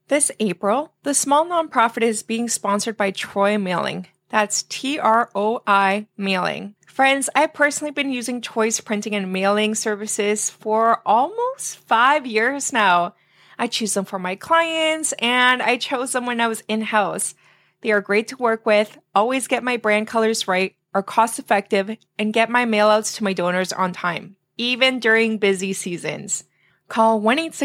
This April, the small nonprofit is being sponsored by Troy Mailing. That's TROI Mailing. Friends, I've personally been using Troy's printing and mailing services for almost 5 years now. I choose them for my clients, and I chose them when I was in-house. They are great to work with, always get my brand colors right, are cost-effective, and get my mailouts to my donors on time, even during busy seasons. Call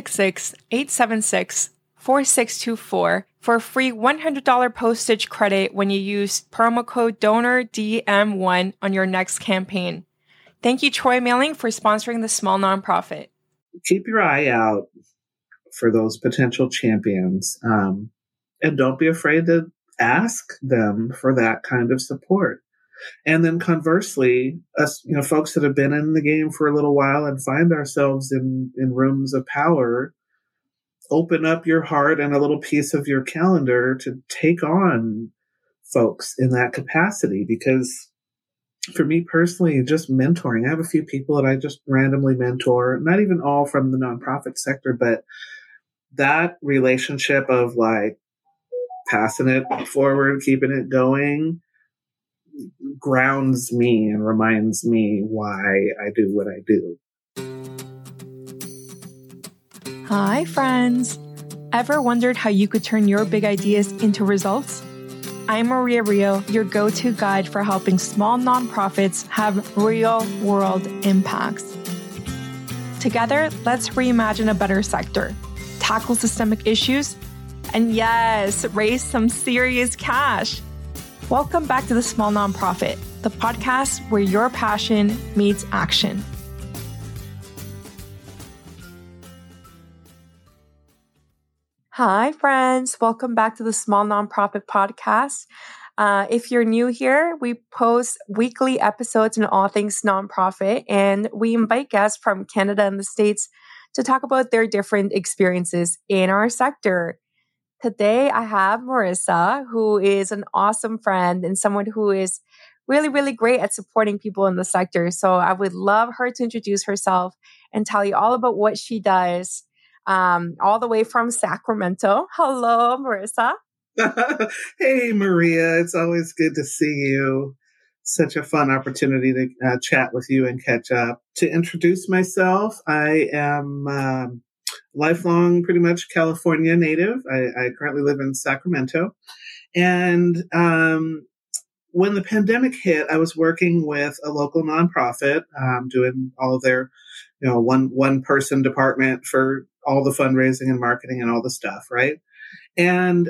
1-866-876-4624 for a free $100 postage credit when you use promo code DONORDM1 on your next campaign. Thank you, Troy Mailing, for sponsoring the small nonprofit. Keep your eye out for those potential champions, and don't be afraid to ask them for that kind of support. And then conversely, us, folks that have been in the game for a little while and find ourselves in rooms of power, open up your heart and a little piece of your calendar to take on folks in that capacity. Because for me personally, just mentoring, I have a few people that I just randomly mentor, not even all from the nonprofit sector, but that relationship of like passing it forward, keeping it going, grounds me and reminds me why I do what I do. Hi, friends. Ever wondered how you could turn your big ideas into results? I'm Maria Rio, your go-to guide for helping small nonprofits have real-world impacts. Together, let's reimagine a better sector, tackle systemic issues, and yes, raise some serious cash. Welcome back to The Small Nonprofit, the podcast where your passion meets action. Hi, friends. Welcome back to the Small Nonprofit Podcast. If you're new here, we post weekly episodes on all things nonprofit, and we invite guests from Canada and the States to talk about their different experiences in our sector. Today, I have Marissa, who is an awesome friend and someone who is really, really great at supporting people in the sector. So I would love her to introduce herself and tell you all about what she does. All the way from Sacramento. Hello, Marissa. Hey, Maria. It's always good to see you. Such a fun opportunity to chat with you and catch up. To introduce myself, I am lifelong, pretty much California native. I currently live in Sacramento. And when the pandemic hit, I was working with a local nonprofit, doing all of their, one person department for all the fundraising and marketing and all the stuff, right? And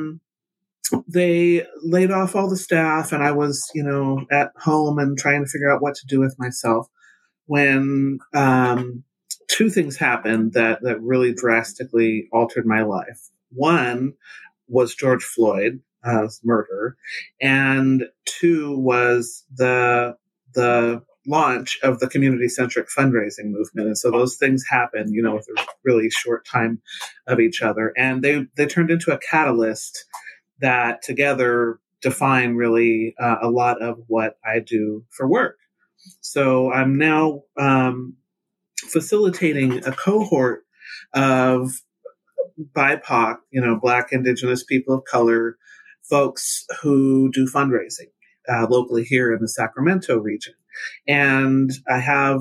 they laid off all the staff, and I was, at home and trying to figure out what to do with myself when two things happened that really drastically altered my life. One was George Floyd's murder, and two was the launch of the community-centric fundraising movement. And so those things happened, with a really short time of each other. And they turned into a catalyst that together define really a lot of what I do for work. So I'm now facilitating a cohort of BIPOC, Black, Indigenous, people of color, folks who do fundraising locally here in the Sacramento region. And I have,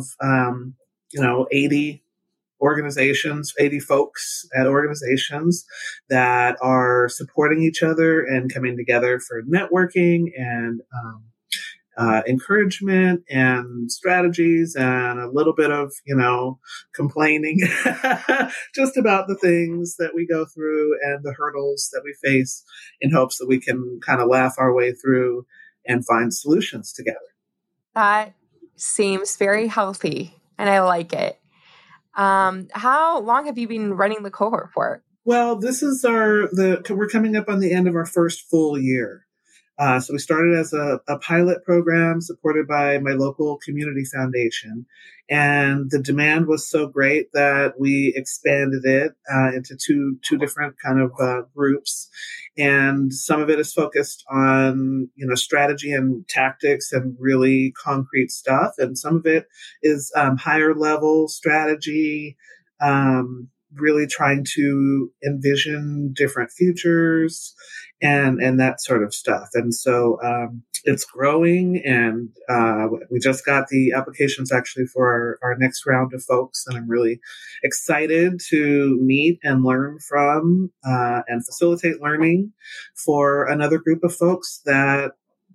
80 organizations, 80 folks at organizations that are supporting each other and coming together for networking and encouragement and strategies and a little bit of, complaining just about the things that we go through and the hurdles that we face in hopes that we can kind of laugh our way through and find solutions together. That seems very healthy, and I like it. How long have you been running the cohort for? Well, this is we're coming up on the end of our first full year. So we started as a pilot program supported by my local community foundation. And the demand was so great that we expanded it into two different kind of groups. And some of it is focused on, strategy and tactics and really concrete stuff. And some of it is higher level strategy, really trying to envision different futures and that sort of stuff. And so it's growing, and we just got the applications actually for our next round of folks, and I'm really excited to meet and learn from and facilitate learning for another group of folks that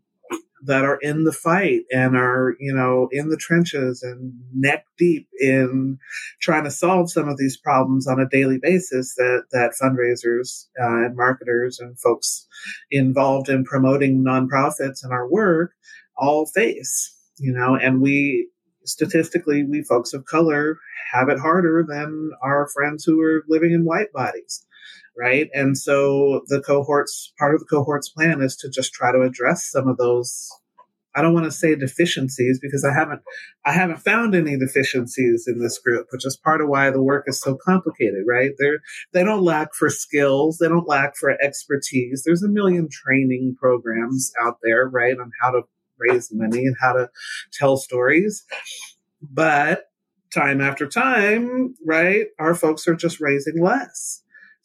are in the fight and are, in the trenches and neck deep in trying to solve some of these problems on a daily basis that fundraisers and marketers and folks involved in promoting nonprofits and our work all face, and statistically, we folks of color have it harder than our friends who are living in white bodies. Right. And so part of the cohort's plan is to just try to address some of those. I don't want to say deficiencies, because I haven't found any deficiencies in this group, which is part of why the work is so complicated, right? They don't lack for skills. They don't lack for expertise. There's a million training programs out there, right, on how to raise money and how to tell stories. But time after time, right, our folks are just raising less.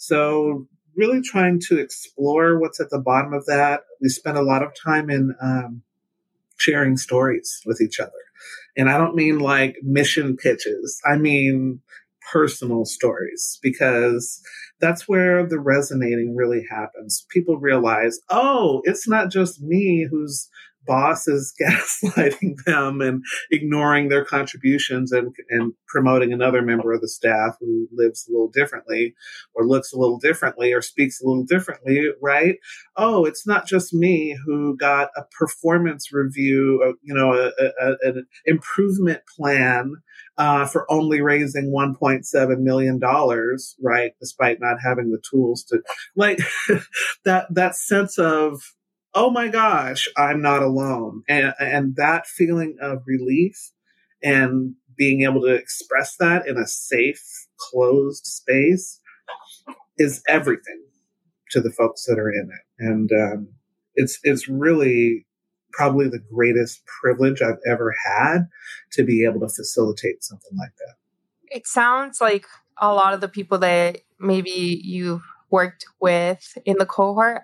So really trying to explore what's at the bottom of that. We spend a lot of time in sharing stories with each other. And I don't mean like mission pitches. I mean personal stories, because that's where the resonating really happens. People realize, oh, it's not just me who's boss is gaslighting them and ignoring their contributions and promoting another member of the staff who lives a little differently or looks a little differently or speaks a little differently, right? Oh, it's not just me who got a performance review, an improvement plan for only raising $1.7 million, right? Despite not having the tools to, like, that sense of, oh my gosh, I'm not alone. And that feeling of relief and being able to express that in a safe, closed space is everything to the folks that are in it. And it's really probably the greatest privilege I've ever had to be able to facilitate something like that. It sounds like a lot of the people that maybe you've worked with in the cohort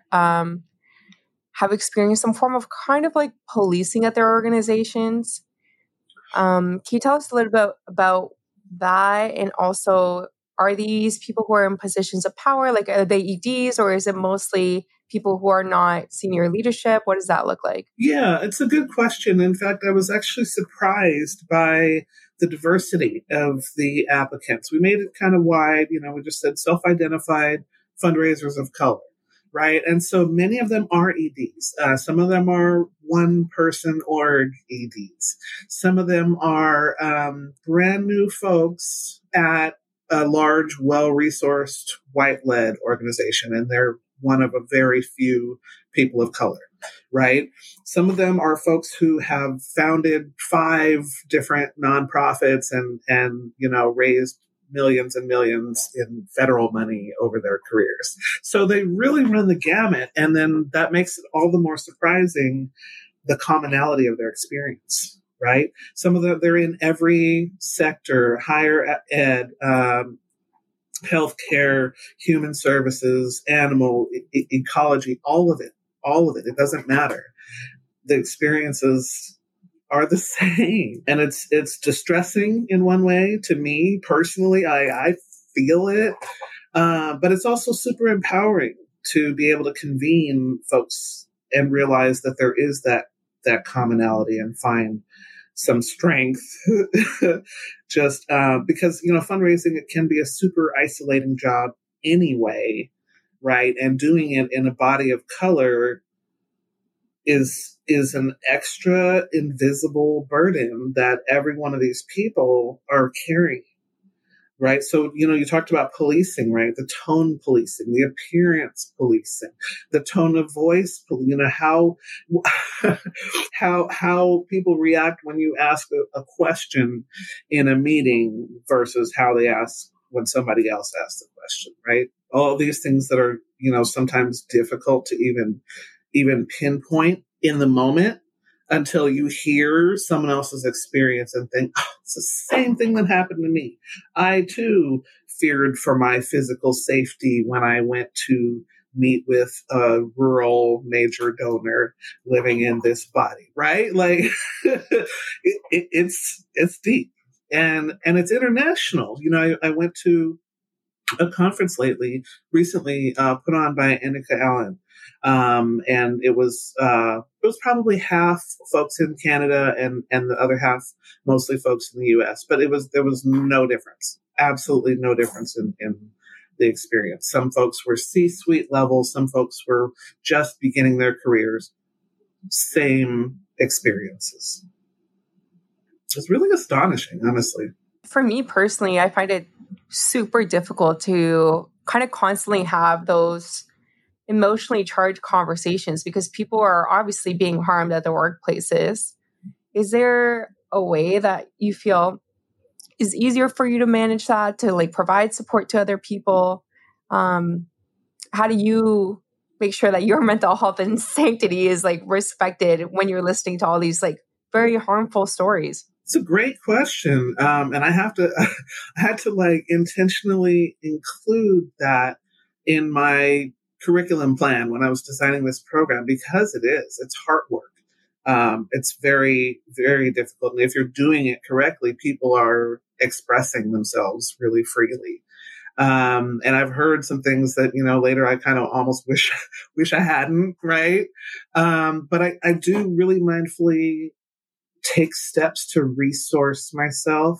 have experienced some form of kind of like policing at their organizations. Can you tell us a little bit about that? And also, are these people who are in positions of power, like are they EDs, or is it mostly people who are not senior leadership? What does that look like? Yeah, it's a good question. In fact, I was actually surprised by the diversity of the applicants. We made it kind of wide. We just said self-identified fundraisers of color. Right. And so many of them are EDs. Some of them are one person org EDs. Some of them are brand new folks at a large, well-resourced, white-led organization. And they're one of a very few people of color. Right. Some of them are folks who have founded 5 different nonprofits and raised millions and millions in federal money over their careers. So they really run the gamut. And then that makes it all the more surprising, the commonality of their experience, right? Some of them, they're in every sector, higher ed, healthcare, human services, animal, ecology, all of it. It doesn't matter. The experiences are the same. And it's distressing in one way to me personally. I feel it. But it's also super empowering to be able to convene folks and realize that there is that commonality and find some strength just because, fundraising, it can be a super isolating job anyway, right? And doing it in a body of color is an extra invisible burden that every one of these people are carrying, right? So, you talked about policing, right? The tone policing, the appearance policing, the tone of voice, how people react when you ask a question in a meeting versus how they ask when somebody else asks the question, right? All these things that are, sometimes difficult to even pinpoint in the moment, until you hear someone else's experience and think, oh, it's the same thing that happened to me. I too feared for my physical safety when I went to meet with a rural major donor living in this body, right? Like it's deep and it's international. You know, I went to a conference recently put on by Annika Allen. And it was probably half folks in Canada and the other half mostly folks in the US, but there was no difference, absolutely no difference in the experience. Some folks were C-suite level, some folks were just beginning their careers, same experiences. It's really astonishing, honestly. For me personally, I find it super difficult to kind of constantly have those emotionally charged conversations because people are obviously being harmed at their workplaces. Is there a way that you feel is easier for you to manage that, to like provide support to other people? How do you make sure that your mental health and sanctity is like respected when you're listening to all these like very harmful stories? It's a great question. And I had to like intentionally include that in my curriculum plan when I was designing this program, because it's hard work. It's very, very difficult. And if you're doing it correctly, people are expressing themselves really freely. And I've heard some things that, you know, later I kind of almost wish I hadn't, right? But I do really mindfully take steps to resource myself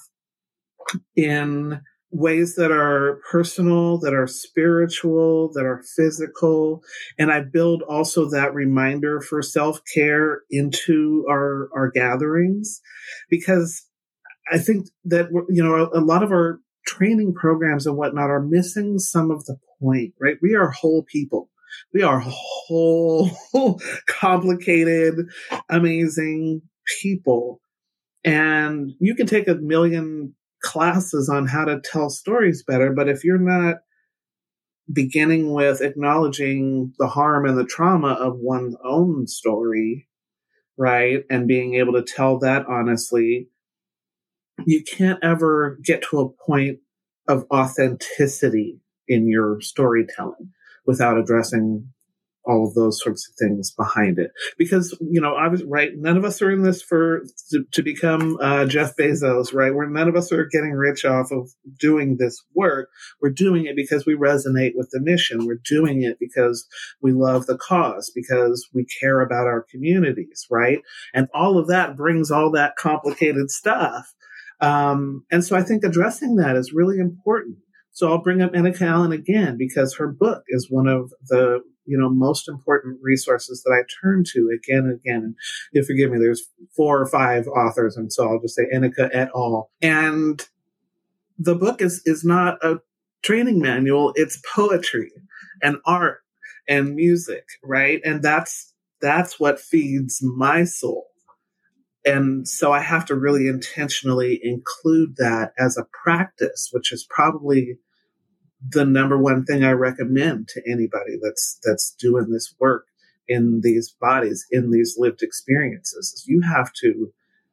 in ways that are personal, that are spiritual, that are physical. And I build also that reminder for self-care into our gatherings, because I think that, you know, a lot of our training programs and whatnot are missing some of the point, right? We are whole people. We are whole, complicated, amazing people. And you can take 1 million classes on how to tell stories better, but if you're not beginning with acknowledging the harm and the trauma of one's own story, right, and being able to tell that honestly, you can't ever get to a point of authenticity in your storytelling without addressing all of those sorts of things behind it. Because, you know, right, none of us are in this to become Jeff Bezos, right? None of us are getting rich off of doing this work. We're doing it because we resonate with the mission. We're doing it because we love the cause, because we care about our communities, right? And all of that brings all that complicated stuff. And so I think addressing that is really important. So I'll bring up Annika Allen again, because her book is one of the, you know, most important resources that I turn to again and again. And you forgive me, there's 4 or 5 authors, and so I'll just say Annika et al. And the book is not a training manual, it's poetry and art and music, right? And that's what feeds my soul. And so I have to really intentionally include that as a practice, which is probably the number one thing I recommend to anybody that's doing this work in these bodies, in these lived experiences, is you have to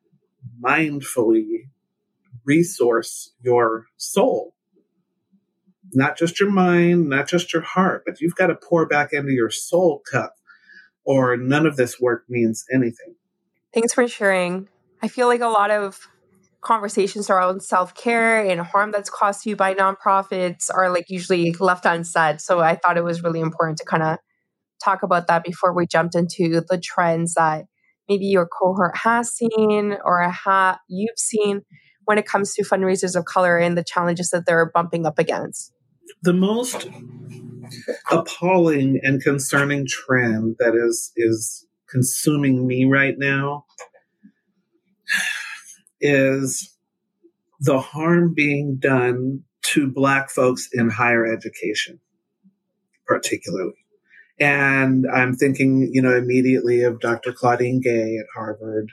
mindfully resource your soul, not just your mind, not just your heart, but you've got to pour back into your soul cup, or none of this work means anything. Thanks for sharing. I feel like a lot of conversations around self-care and harm that's caused to you by nonprofits are like usually left unsaid. So I thought it was really important to kind of talk about that before we jumped into the trends that maybe your cohort has seen or you've seen when it comes to fundraisers of color and the challenges that they're bumping up against. The most appalling and concerning trend that is consuming me right now is the harm being done to Black folks in higher education, particularly. And I'm thinking, you know, immediately of Dr. Claudine Gay at Harvard,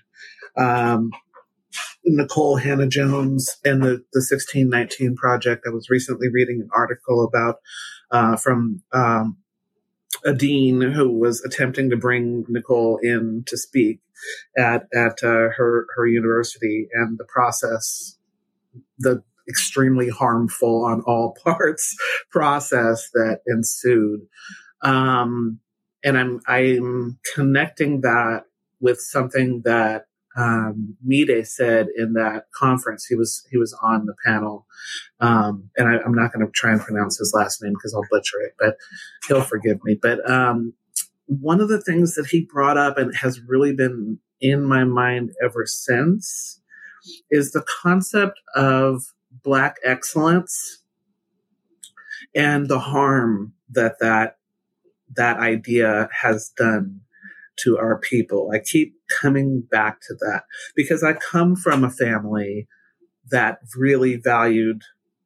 Nicole Hannah-Jones and the 1619 Project. I was recently reading an article about from a dean who was attempting to bring Nicole in to speak at her university, and the process, the extremely harmful on all parts process that ensued. And I'm connecting that with something that Mide said in that conference. He was on the panel, and I'm not going to try and pronounce his last name because I'll butcher it, but he'll forgive me. But one of the things that he brought up and has really been in my mind ever since is the concept of Black excellence and the harm that idea has done to our people. I keep coming back to that because I come from a family that really values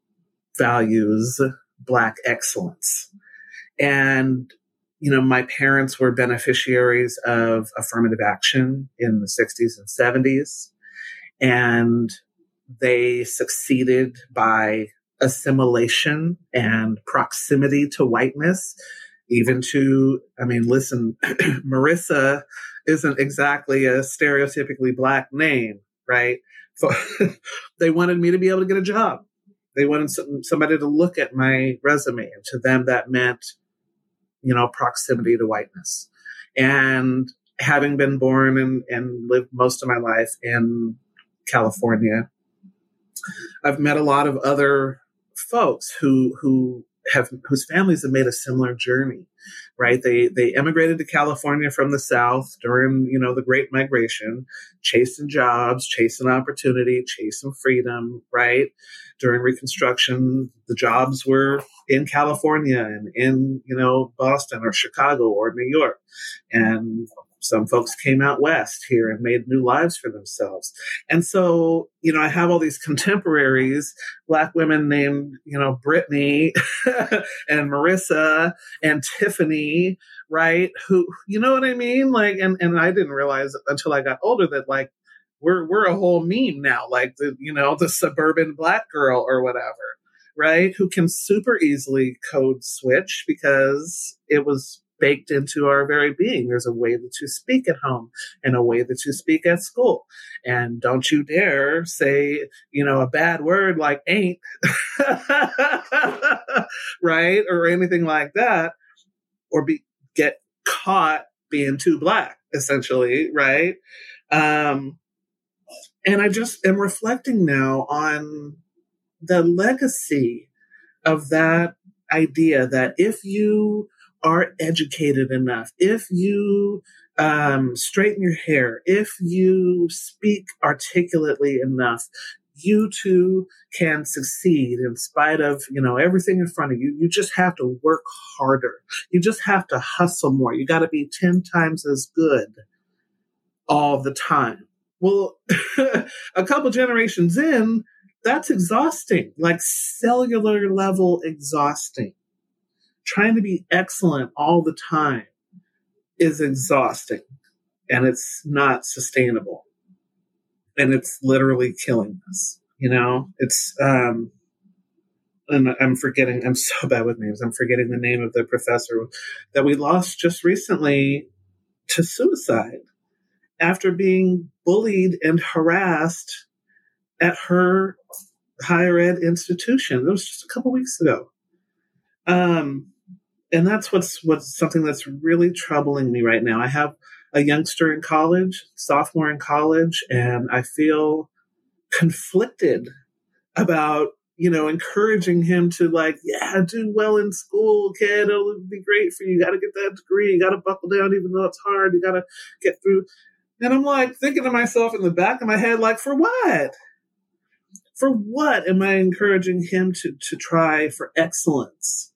Black excellence. And, my parents were beneficiaries of affirmative action in the 60s and 70s, and they succeeded by assimilation and proximity to whiteness. Even to, listen, Marissa isn't exactly a stereotypically Black name, right? They wanted me to be able to get a job. They wanted somebody to look at my resume. And to them, that meant, proximity to whiteness. And having been born and lived most of my life in California, I've met a lot of other folks whose families have made a similar journey, right? They immigrated to California from the South during, the Great Migration, chasing jobs, chasing opportunity, chasing freedom, right? During Reconstruction, the jobs were in California and in, Boston or Chicago or New York. And some folks came out west here and made new lives for themselves. And so, I have all these contemporaries, Black women named, Brittany and Marissa and Tiffany, right? Who, you know what I mean? Like, and I didn't realize until I got older that like, we're a whole meme now, like the suburban Black girl or whatever, right? Who can super easily code switch because it was baked into our very being. There's a way that you speak at home and a way that you speak at school. And don't you dare say, a bad word like ain't, right? Or anything like that, or get caught being too Black, essentially, right? And I just am reflecting now on the legacy of that idea that if you are educated enough, if you straighten your hair, if you speak articulately enough, you too can succeed in spite of, everything in front of you. You just have to work harder. You just have to hustle more. You got to be 10 times as good all the time. Well, a couple generations in, that's exhausting, like cellular level exhausting. Trying to be excellent all the time is exhausting, and it's not sustainable, and it's literally killing us. It's and I'm so bad with names. I'm forgetting the name of the professor that we lost just recently to suicide after being bullied and harassed at her higher ed institution. That was just a couple weeks ago. And that's what's something that's really troubling me right now. I have a youngster in college, sophomore in college, and I feel conflicted about, encouraging him to do well in school, kid. It'll be great for you. You got to get that degree. You got to buckle down, even though it's hard. You got to get through. And I'm like thinking to myself in the back of my head, like, for what? For what am I encouraging him to try for excellence?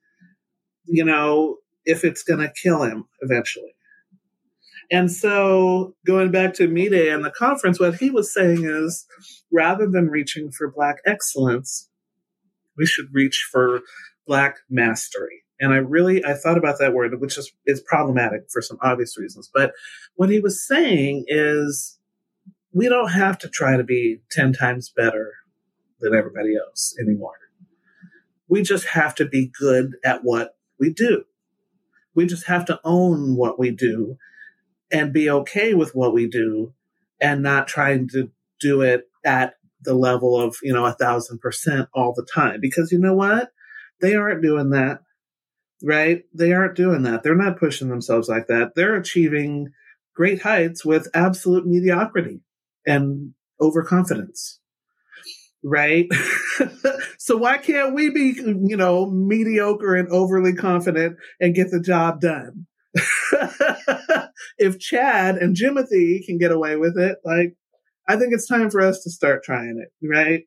If it's going to kill him eventually. And so going back to Mide and the conference, what he was saying is rather than reaching for Black excellence, we should reach for Black mastery. And I thought about that word, which is problematic for some obvious reasons. But what he was saying is we don't have to try to be 10 times better than everybody else anymore. We just have to be good at what we do. We just have to own what we do and be okay with what we do and not trying to do it at the level of, 1,000% all the time. Because you know what? They aren't doing that, right? They aren't doing that. They're not pushing themselves like that. They're achieving great heights with absolute mediocrity and overconfidence, right? So why can't we be, mediocre and overly confident and get the job done? If Chad and Jimothy can get away with it, like, I think it's time for us to start trying it, right?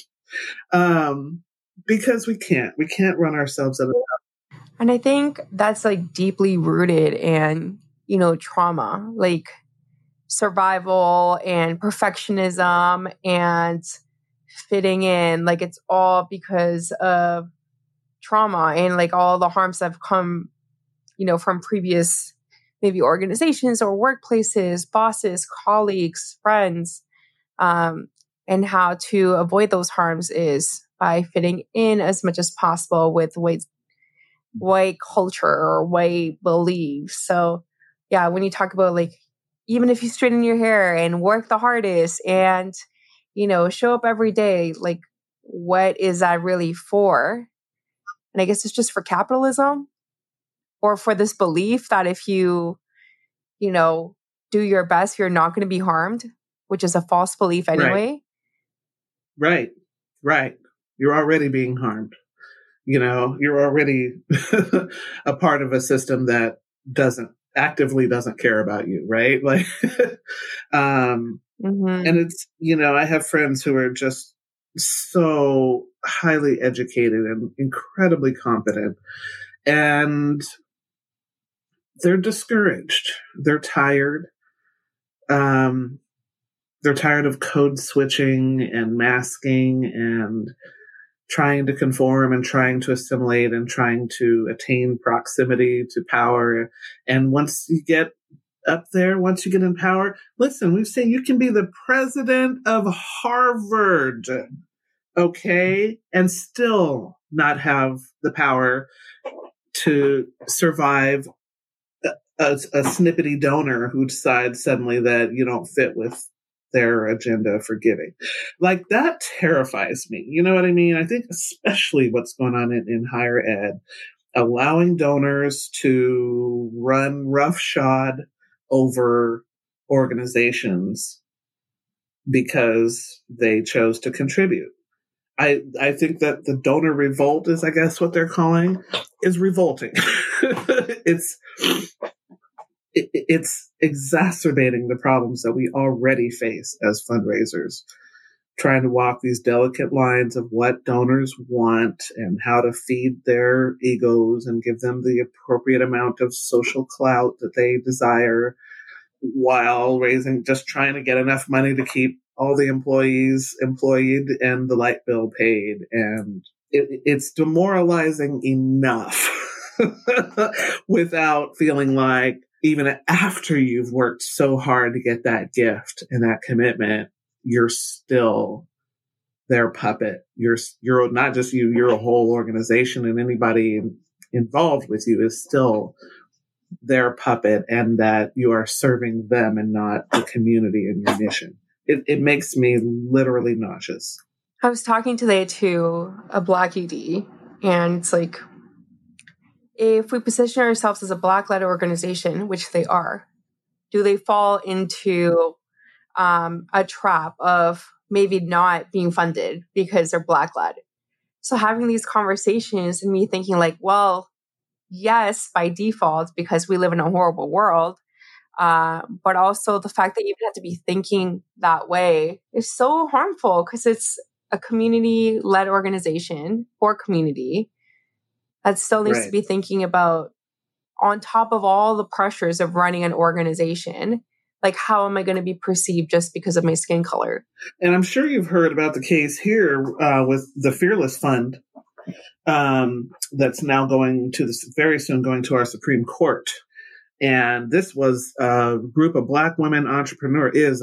Because we can't run ourselves out of. And I think that's like deeply rooted in, trauma, like survival and perfectionism and fitting in. Like it's all because of trauma and like all the harms that have come, from previous maybe organizations or workplaces, bosses, colleagues, friends. And how to avoid those harms is by fitting in as much as possible with white culture or white beliefs. So yeah, when you talk about like, even if you straighten your hair and work the hardest and, show up every day, like what is that really for? And I guess it's just for capitalism or for this belief that if you, do your best, you're not going to be harmed, which is a false belief anyway. Right. You're already being harmed. You're already a part of a system that actively doesn't care about you, right? Like, and it's, I have friends who are just so highly educated and incredibly competent, and they're discouraged. They're tired. They're tired of code switching and masking and trying to conform and trying to assimilate and trying to attain proximity to power. And once you get up there, once you get in power, listen, we've seen you can be the president of Harvard, okay, and still not have the power to survive a snippety donor who decides suddenly that you don't fit with their agenda for giving. Like, that terrifies me. You know what I mean? I think especially what's going on in higher ed, allowing donors to run roughshod over organizations because they chose to contribute. I think that the donor revolt is, I guess, what they're calling, is revolting. It's exacerbating the problems that we already face as fundraisers, trying to walk these delicate lines of what donors want and how to feed their egos and give them the appropriate amount of social clout that they desire, while just trying to get enough money to keep all the employees employed and the light bill paid. And it's demoralizing enough without feeling like, even after you've worked so hard to get that gift and that commitment, you're still their puppet. You're not just you, you're a whole organization, and anybody involved with you is still their puppet, and that you are serving them and not the community and your mission. It makes me literally nauseous. I was talking today to a Black ED, and it's like, if we position ourselves as a Black-led organization, which they are, do they fall into a trap of maybe not being funded because they're Black-led? So having these conversations and me thinking like, well, yes, by default, because we live in a horrible world, but also the fact that you even have to be thinking that way is so harmful, because it's a community-led organization for community that still needs to be thinking about, on top of all the pressures of running an organization, like, how am I going to be perceived just because of my skin color? And I'm sure you've heard about the case here with the Fearless Fund that's now very soon going to our Supreme Court. And this was a group of Black women entrepreneurs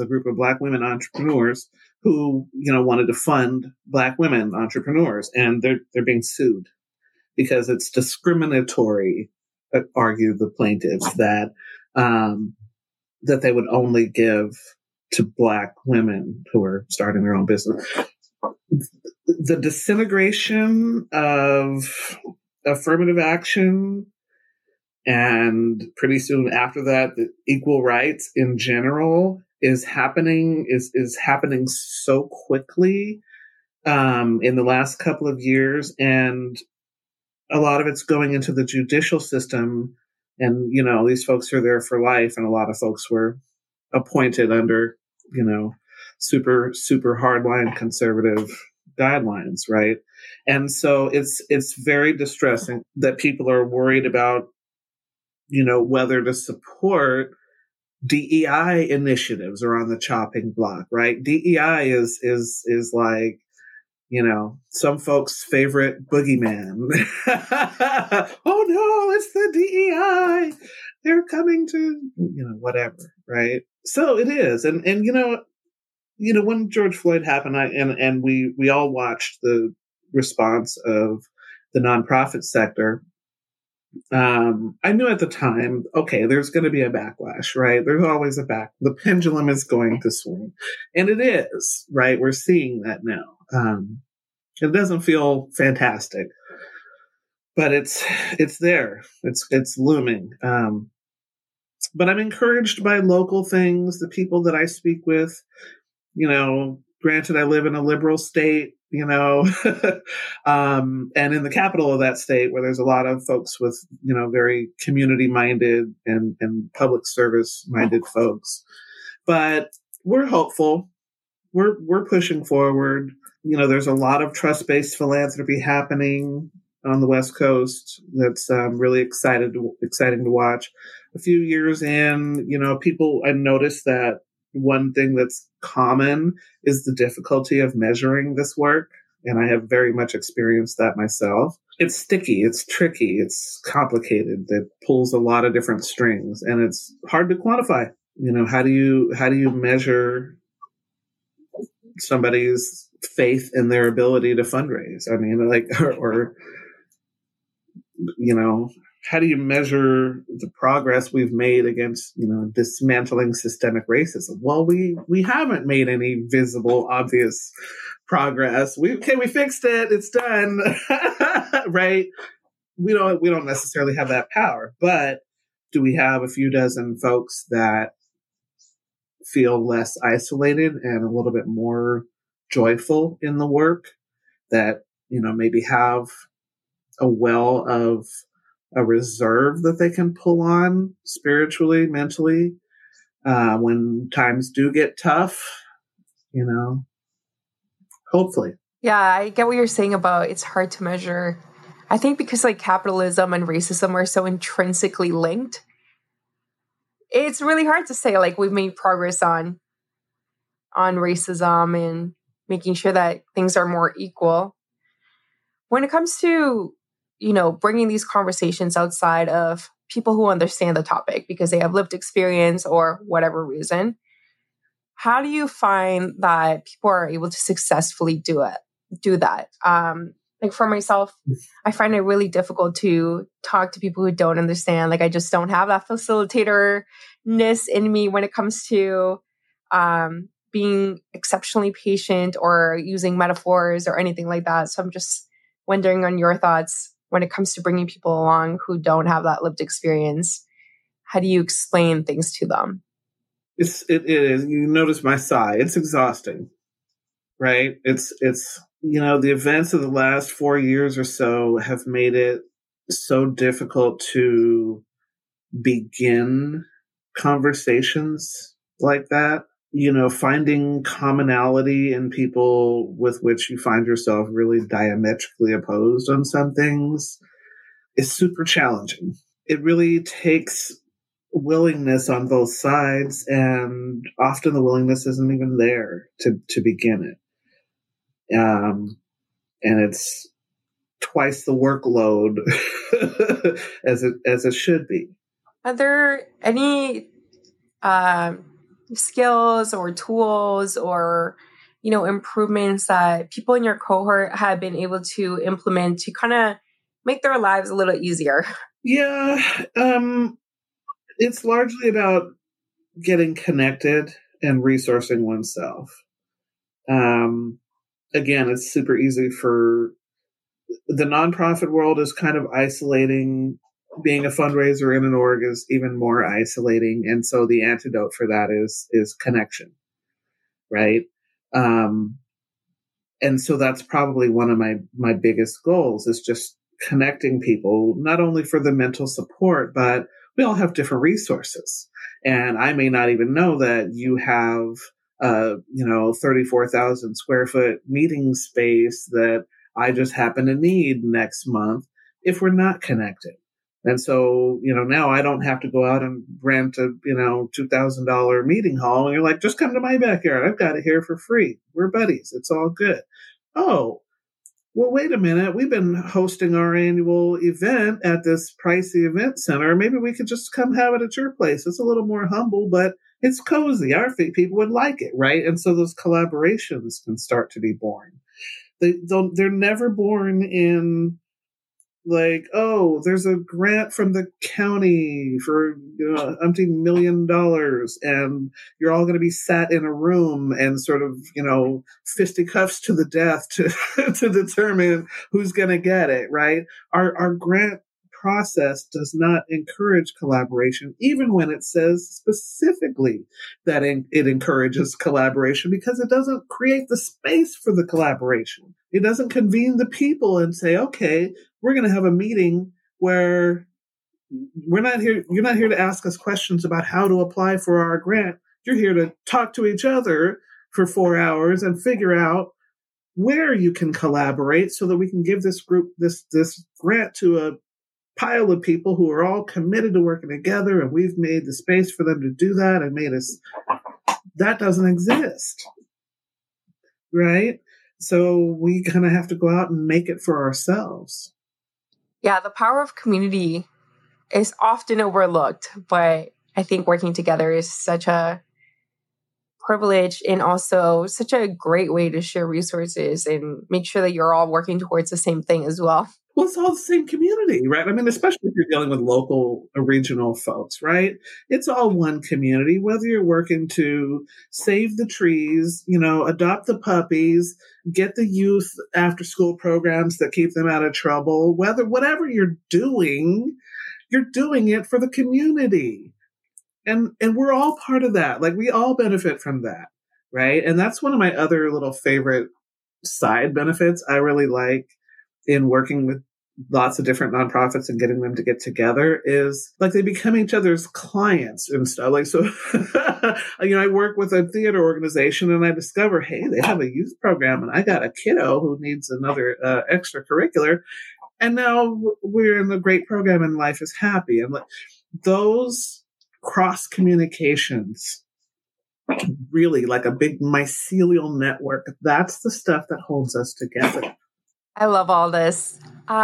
who, wanted to fund Black women entrepreneurs, and they're being sued because it's discriminatory argue the plaintiffs that that they would only give to Black women who are starting their own business. The disintegration of affirmative action, and pretty soon after that, the equal rights in general is happening so quickly in the last couple of years, and a lot of it's going into the judicial system. And, these folks are there for life, and a lot of folks were appointed under, super, super hardline conservative guidelines, right? And so it's very distressing that people are worried about, whether to support DEI initiatives or on the chopping block, right? DEI is like, some folks' favorite boogeyman. Oh no, it's the DEI. They're coming to, whatever, right? So it is. And when George Floyd happened, and we all watched the response of the nonprofit sector. I knew at the time, okay, there's going to be a backlash, right? There's always the pendulum is going to swing, and it is, right? We're seeing that now. It doesn't feel fantastic, but it's there. It's looming. But I'm encouraged by local things, the people that I speak with. Granted, I live in a liberal state, and in the capital of that state, where there's a lot of folks with, very community-minded and public service-minded folks. But we're hopeful. We're pushing forward. There's a lot of trust-based philanthropy happening on the West Coast. That's really exciting to watch. A few years in, I noticed that one thing that's common is the difficulty of measuring this work. And I have very much experienced that myself. It's sticky, it's tricky, it's complicated. It pulls a lot of different strings, and it's hard to quantify. How do you measure somebody's faith in their ability to fundraise? I mean, or how do you measure the progress we've made against, dismantling systemic racism? Well, we haven't made any visible, obvious progress. We fixed it. It's done. Right? We don't necessarily have that power, but do we have a few dozen folks that feel less isolated and a little bit more joyful in the work, that, maybe have a well of a reserve that they can pull on spiritually, mentally, when times do get tough, hopefully. Yeah, I get what you're saying about it's hard to measure. I think because capitalism and racism are so intrinsically linked, it's really hard to say we've made progress on racism and making sure that things are more equal. When it comes to bringing these conversations outside of people who understand the topic because they have lived experience or whatever reason, how do you find that people are able to successfully do that? For myself, I find it really difficult to talk to people who don't understand. I just don't have that facilitator-ness in me when it comes to being exceptionally patient or using metaphors or anything like that. So I'm just wondering on your thoughts when it comes to bringing people along who don't have that lived experience. How do you explain things to them? It is. You notice my sigh. It's exhausting, right? It's the events of the last 4 years or so have made it so difficult to begin conversations like that. Finding commonality in people with which you find yourself really diametrically opposed on some things is super challenging. It really takes willingness on both sides, and often the willingness isn't even there to begin it. And it's twice the workload as it should be. Are there any skills or tools or improvements that people in your cohort have been able to implement to kind of make their lives a little easier? Yeah, it's largely about getting connected and resourcing oneself. Again, it's super easy for the nonprofit world is kind of isolating. Being a fundraiser in an org is even more isolating, and so the antidote for that is connection, right? Um, and so that's probably one of my biggest goals is just connecting people, not only for the mental support, but we all have different resources, and I may not even know that you have 34,000 square foot meeting space that I just happen to need next month if we're not connected. And so, now I don't have to go out and rent a, $2,000 meeting hall. And you're like, just come to my backyard. I've got it here for free. We're buddies. It's all good. Oh, well, wait a minute. We've been hosting our annual event at this pricey event center. Maybe we could just come have it at your place. It's a little more humble, but it's cozy. Our people would like it, right? And so those collaborations can start to be born. They're never born in like, oh, there's a grant from the county for umpteen $1 million, and you're all going to be sat in a room and sort of, fisticuffs to the death to to determine who's going to get it, right? Our grant process does not encourage collaboration, even when it says specifically that it encourages collaboration, because it doesn't create the space for the collaboration. It doesn't convene the people and say, okay, we're going to have a meeting where you're not here to ask us questions about how to apply for our grant. You're here to talk to each other for 4 hours and figure out where you can collaborate so that we can give this group this grant to a pile of people who are all committed to working together, and we've made the space for them to do that and made us. That doesn't exist, right? So we kind of have to go out and make it for ourselves. Yeah, the power of community is often overlooked, but I think working together is such a privilege and also such a great way to share resources and make sure that you're all working towards the same thing as well. Well, it's all the same community, right? I mean, especially if you're dealing with local, regional folks, right? It's all one community, whether you're working to save the trees, adopt the puppies, get the youth after school programs that keep them out of trouble, whatever you're doing it for the community. And we're all part of that. Like, we all benefit from that, right? And that's one of my other little favorite side benefits I really like in working with lots of different nonprofits and getting them to get together is like they become each other's clients and stuff. Like, so, I work with a theater organization and I discover, hey, they have a youth program and I got a kiddo who needs another extracurricular. And now we're in a great program and life is happy. And like, those cross communications, really like a big mycelial network. That's the stuff that holds us together. I love all this.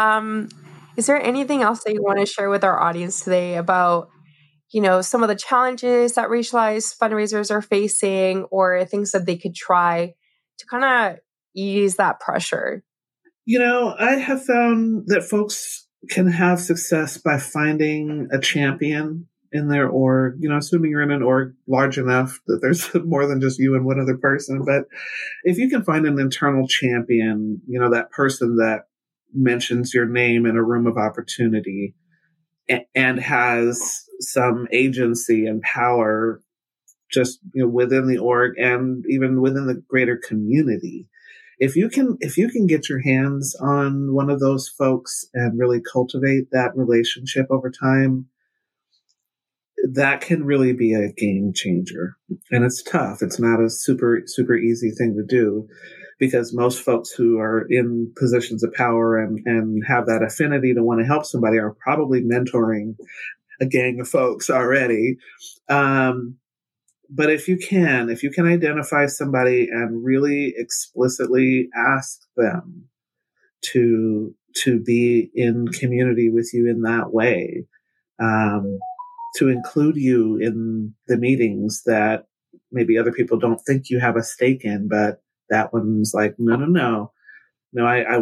Is there anything else that you want to share with our audience today about, some of the challenges that racialized fundraisers are facing or things that they could try to kind of ease that pressure? I have found that folks can have success by finding a champion in their org, assuming you're in an org large enough that there's more than just you and one other person. But if you can find an internal champion, that person that mentions your name in a room of opportunity and has some agency and power just within the org and even within the greater community. If you can get your hands on one of those folks and really cultivate that relationship over time, that can really be a game changer. And it's tough. It's not a super, super easy thing to do because most folks who are in positions of power and have that affinity to want to help somebody are probably mentoring a gang of folks already. But if you can identify somebody and really explicitly ask them to be in community with you in that way, to include you in the meetings that maybe other people don't think you have a stake in, but that one's like, no, I want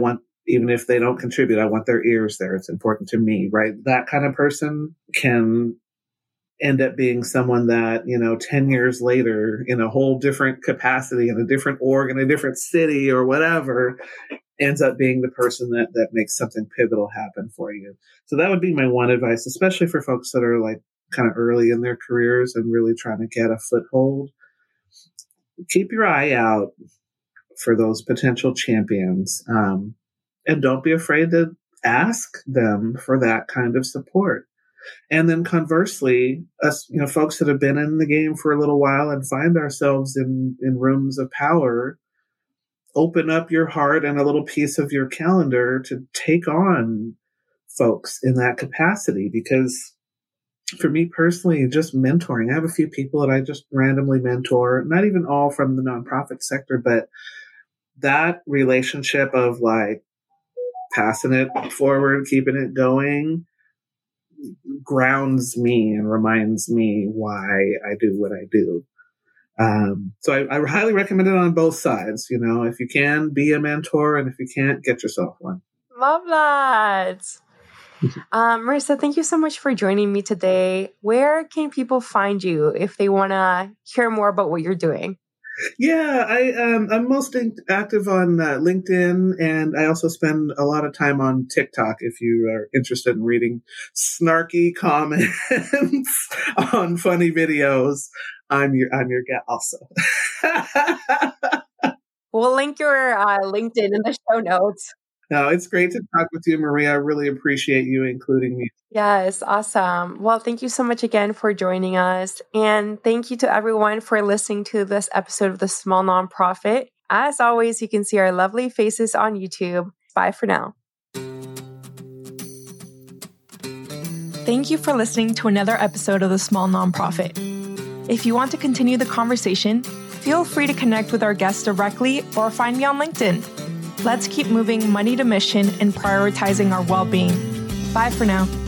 even if they don't contribute, I want their ears there. It's important to me, right? That kind of person can end up being someone that, 10 years later, in a whole different capacity, in a different org, in a different city or whatever, ends up being the person that makes something pivotal happen for you. So that would be my one advice, especially for folks that are like kind of early in their careers and really trying to get a foothold. Keep your eye out for those potential champions. And don't be afraid to ask them for that kind of support. And then conversely, us, folks that have been in the game for a little while and find ourselves in rooms of power, open up your heart and a little piece of your calendar to take on folks in that capacity. Because for me personally, just mentoring, I have a few people that I just randomly mentor, not even all from the nonprofit sector, but that relationship of like passing it forward, keeping it going, grounds me and reminds me why I do what I do. So I highly recommend it on both sides. If you can, be a mentor, and if you can't, get yourself one. Love that. Marissa, thank you so much for joining me today. Where can people find you if they want to hear more about what you're doing? Yeah, I'm most active on LinkedIn, and I also spend a lot of time on TikTok if you are interested in reading snarky comments on funny videos. I'm your gal also. We'll link your LinkedIn in the show notes. No, it's great to talk with you, Maria. I really appreciate you including me. Yes, awesome. Well, thank you so much again for joining us. And thank you to everyone for listening to this episode of The Small Nonprofit. As always, you can see our lovely faces on YouTube. Bye for now. Thank you for listening to another episode of The Small Nonprofit. If you want to continue the conversation, feel free to connect with our guests directly or find me on LinkedIn. Let's keep moving money to mission and prioritizing our well-being. Bye for now.